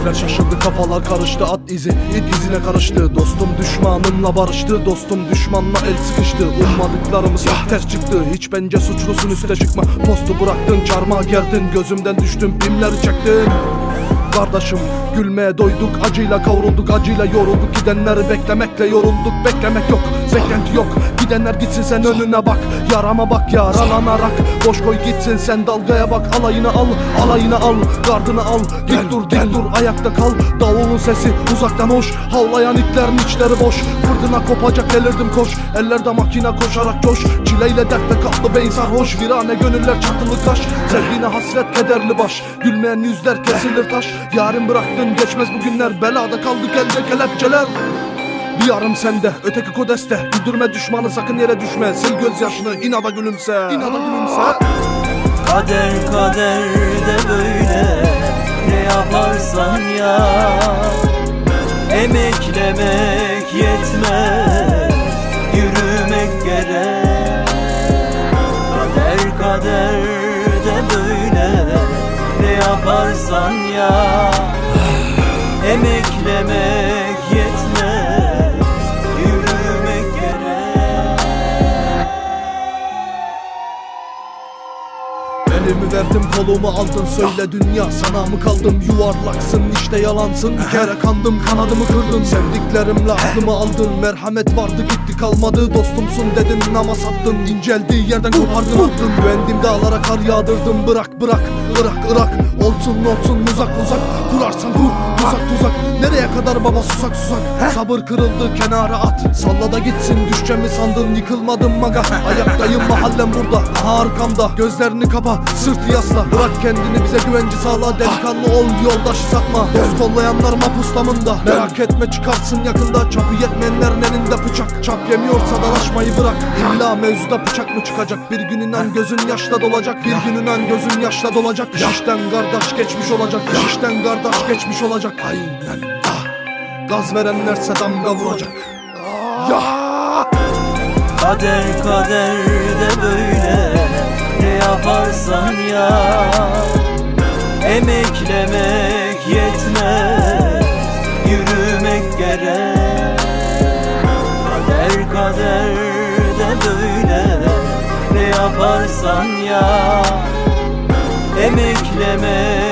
Gözler şaşırdı, kafalar karıştı, at izi it izine karıştı. Dostum düşmanımla barıştı, dostum düşmanla el sıkıştı. Ummadıklarımız ters çıktı, hiç bence suçlusun, üste çıkma. Postu bıraktın, çarmıha geldin, gözümden düştün, filmleri çektin. Kardeşim gülmeye doyduk, acıyla kavrulduk, acıyla yorulduk. Gidenleri beklemekle yorulduk, beklemek yok, beklenti yok. Gidenler gitsin, sen önüne bak, yarama bak yaralanarak. Boş koy gitsin, sen dalgaya bak, alayını al, alayını al, gardını al. Dik dur, dik dur, ayakta kal. Davulun sesi uzaktan hoş, havlayan itlerin içleri boş. Fırtına kopacak, delirdim koş, ellerde makine koşarak coş. Çileyle dertle kaplı beyin sarhoş, virane gönüller çatılı kaş. Sevdiğine hasret kederli baş, gülmeyen yüzler kesilir taş. Yarın bıraktın, geçmez bugünler, belada kaldık elde kelepçeler. Bir yarım sende, öteki kodeste. Güldürme düşmanı, sakın yere düşme. Sil gözyaşını, inada gülümse, inada gülümse. Kader kader de böyle, ne yaparsan yap. Emeklemek yetmez, yürümek gerek. Kader kader de böyle, ne yaparsan yap. Emeklemek yetmez, yürümek gerek. Elimi verdim, kolumu aldın, söyle dünya sana mı kaldım? Yuvarlaksın işte, yalansın, bir kere kandım, kanadımı kırdın. Sevdiklerimle aklımı aldın, merhamet vardı gitti kalmadı. Dostumsun dedin ama sattın, inceldiği yerden kopardın attın. Güvendiğim dağlara kar yağdırdım, bırak bırak Irak Irak. Olsun olsun uzak uzak, kurarsan kur tuzak tuzak. Nereye kadar baba susak susak? Sabır kırıldı, kenara at, salla da gitsin. Düşeceğimi sandın, yıkılmadım maga. Ayaktayım, mahallem burada, aha arkamda. Gözlerini kapa, sırtı yasla, bırak kendini bize güvence sağla. Delikanlı ol, yoldaşı satma, dost kollayanlar mapus damında. Merak etme, çıkarsın yakında, çapı yetmeyenlerin elinde bıçak. Çap yemiyorsa dalaşmayı bırak, illa mevzuda bıçak mı çıkacak? Bir gün inan gözün yaşla dolacak, bir gün inan gözün yaşla dolacak. İşten kardeş geçmiş olacak, işten kardeş geçmiş olacak. Aynen. Gaz verenlerse damga vuracak. Ya. Kader kader de böyle, ne yaparsan yap. Emeklemek yetmez, yürümek gerek. Kader kader de böyle, ne yaparsan yap. Emeklemek